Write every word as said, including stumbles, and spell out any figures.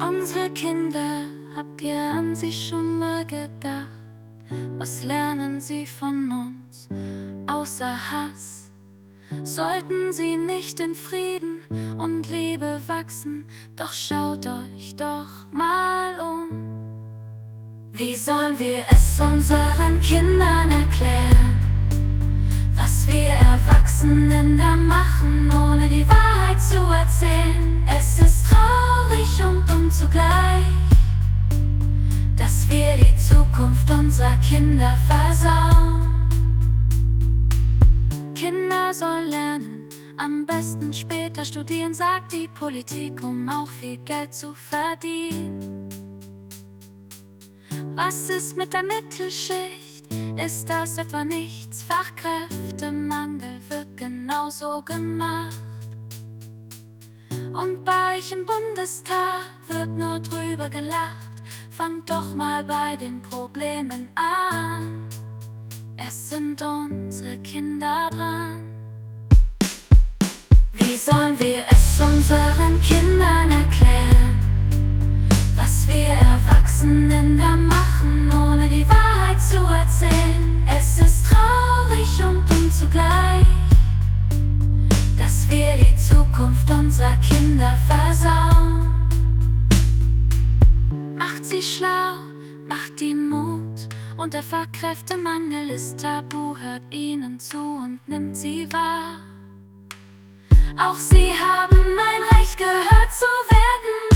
Unsere Kinder, habt ihr an sie schon mal gedacht? Was lernen sie von uns, außer Hass? Sollten sie nicht in Frieden und Liebe wachsen, doch schaut euch doch mal um. Wie sollen wir es unseren Kindern erklären, was wir Erwachsenen da machen, ohne die Wahrheit zu erzählen? Es ist traurig und dumm zugleich, dass wir die Zukunft unserer Kinder versauen. Kinder sollen lernen, am besten später studieren, sagt die Politik, um auch viel Geld zu verdienen. Was ist mit der Mittelschicht? Ist das etwa nichts? Fachkräftemangel wird genauso gemacht. Und bei euch im Bundestag wird nur drüber gelacht. Fangt doch mal bei den Problemen an. Es sind unsere Kinder dran. Wie sollen wir es unseren Kindern erklären, was wir Erwachsenen da machen, ohne die Wahrheit zu erzählen? Es ist traurig und dumm zugleich, dass wir die Zukunft unserer Kinder versauen. Macht sie schlau, macht ihnen Mut, und der Fachkräftemangel ist tabu, hört ihnen zu und nimmt sie wahr. Auch sie haben ein Recht, gehört zu werden.